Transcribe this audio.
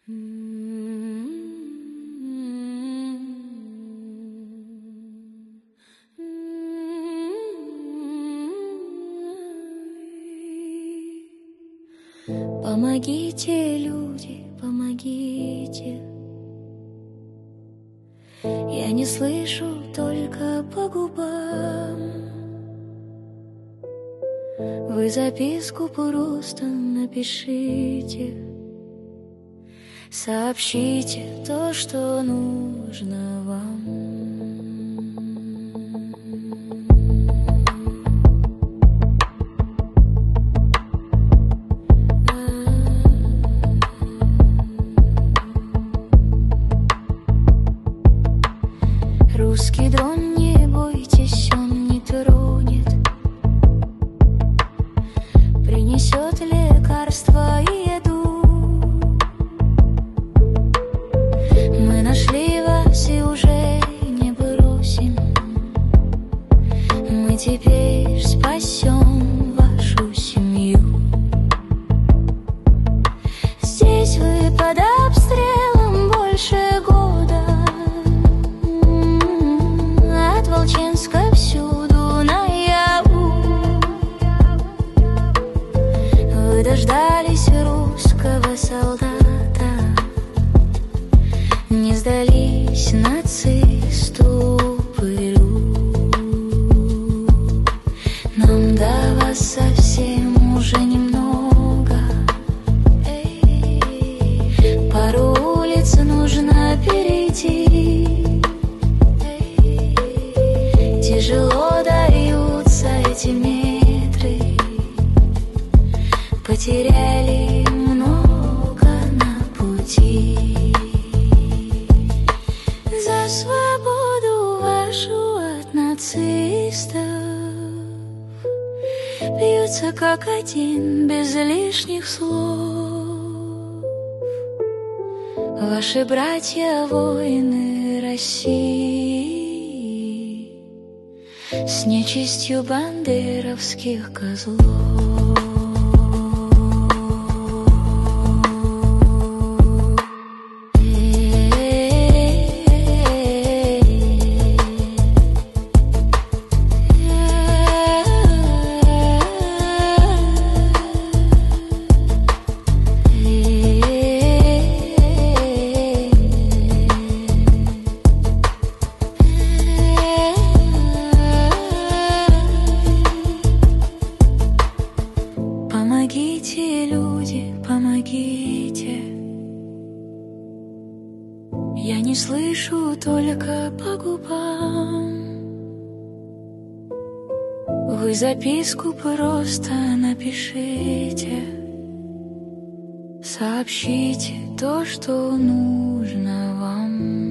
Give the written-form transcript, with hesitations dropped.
Помогите, люди, помогите. Я не слышу, только по губам. Вы записку просто напишите, сообщите то, что нужно вам. Русский дрон, не бойтесь, он не тронет, принесет лекарства и еду. Мы нашли вас и уже не бросим, мы теперь спасем вашу семью. Здесь вы под обстрелом больше года, от Волченска всюду наяву. Вы дождались русского солдата, не сдались нацисту пырю. Нам до вас совсем уже немного, пару улиц нужно перейти. Тяжело даются эти метры, потеряли много на пути. За свободу вашу от нацистов бьются как один, без лишних слов. Ваши братья воины России с нечистью бандеровских козлов. Помогите, люди, помогите. Я не слышу, только по губам. Вы записку просто напишите, сообщите то, что нужно вам.